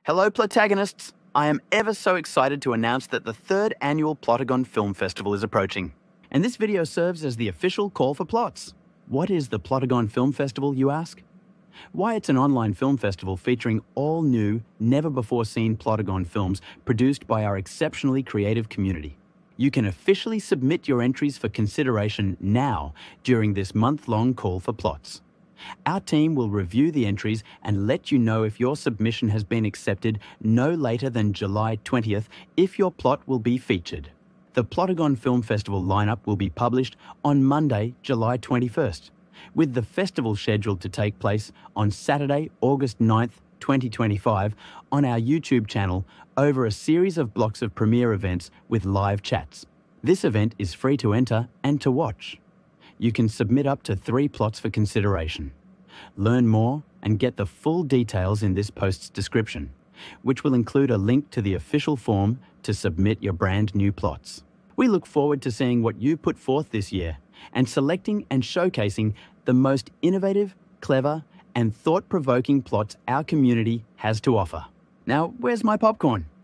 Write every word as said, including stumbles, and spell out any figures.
Hello, Plotagonists! I am ever so excited to announce that the third annual Plotagon Film Festival is approaching. And this video serves as the official call for plots. What is the Plotagon Film Festival, you ask? Why, it's an online film festival featuring all new, never-before-seen Plotagon films produced by our exceptionally creative community. You can officially submit your entries for consideration now during this month-long call for plots. Our team will review the entries and let you know if your submission has been accepted no later than July twentieth if your plot will be featured. The Plotagon Film Festival lineup will be published on Monday, July twenty-first, with the festival scheduled to take place on Saturday, August ninth, twenty twenty-five on our YouTube channel over a series of blocks of premiere events with live chats. This event is free to enter and to watch. You can submit up to three plots for consideration. Learn more and get the full details in this post's description, which will include a link to the official form to submit your brand new plots. We look forward to seeing what you put forth this year and selecting and showcasing the most innovative, clever, and thought-provoking plots our community has to offer. Now, where's my popcorn?